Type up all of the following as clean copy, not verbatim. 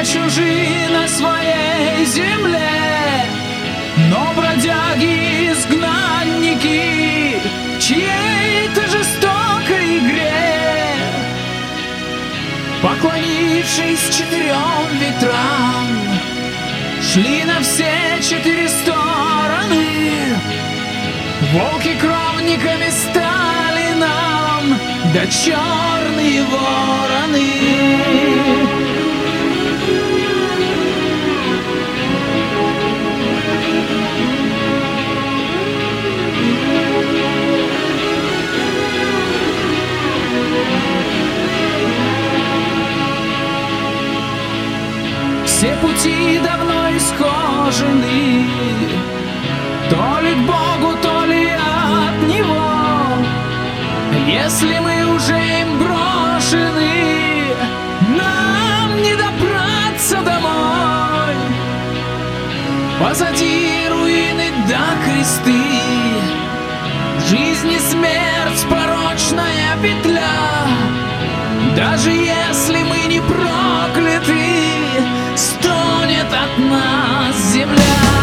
чужие на своей земле, но бродяги-изгнанники в чьей-то жестокой игре, поклонившись 4 ветрам, шли на все 4 стороны. Волки кровниками стали нам, да черные вороны. Все пути давно исхожены, то ли к Богу, то ли от Него. Если мы уже им брошены, нам не добраться домой. Позади руины да кресты, жизнь и смерть порочная петля. Даже если мы не прокляты, стонет от нас земля.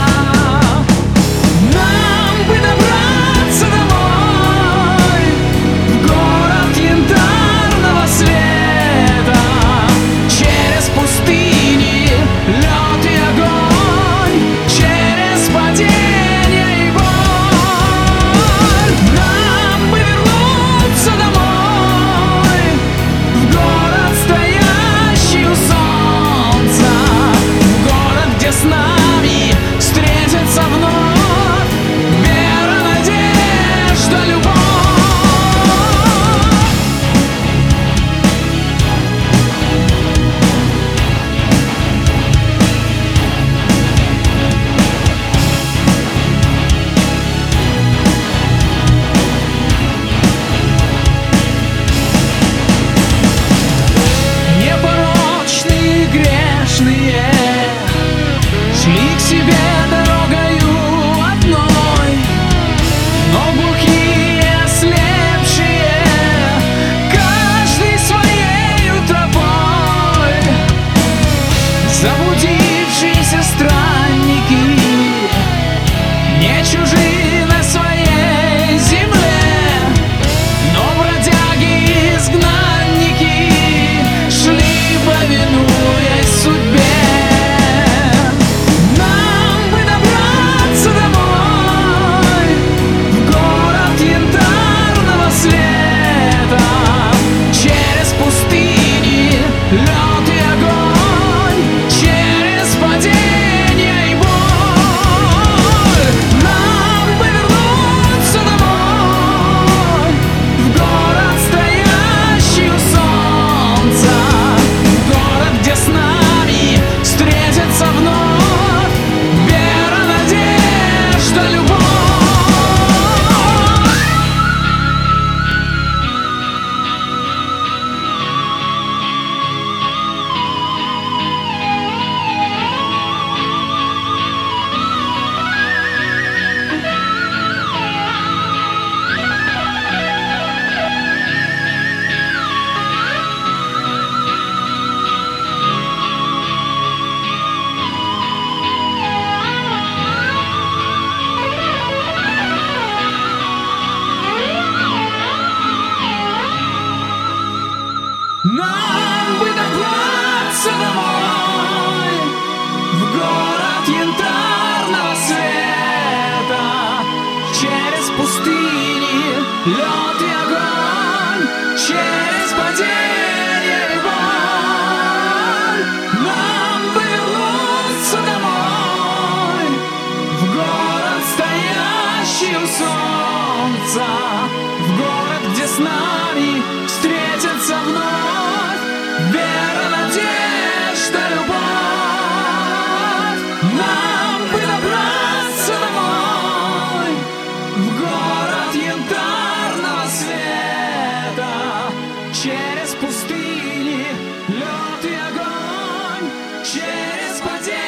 Нам бы добраться домой, в город янтарного света, через пустыни, лед и огонь, через падение и боль. Нам бы вернуться домой, в город, стоящий у солнца, в город, где с нами встретятся вновь вера, надежда, любовь. Непорочные, грешные шли к себе дорогою одной, но глухие, ослепшие, каждый своею тропой. Заблудившиеся странники, не чужие на своей земле, но бродяги-изгнанники шли, повинуясь судьбе. Нам бы добраться домой, в город янтарного света, через пустыни, лед и огонь, через падение и боль. Нам бы вернуться домой, в город, стоящий у солнца, в город, где с нами встретятся вновь вера, надежда, любовь. Нам бы добраться домой, в город янтарного света, через пустыни, лед и огонь, через падение и боль. Нам бы вернуться домой, в город, стоящий у солнца, в город, где с нами встретятся вновь вера, надежда, любовь. Нам бы добраться домой, в город янтарного света, через пустыни, лед и огонь, через падение.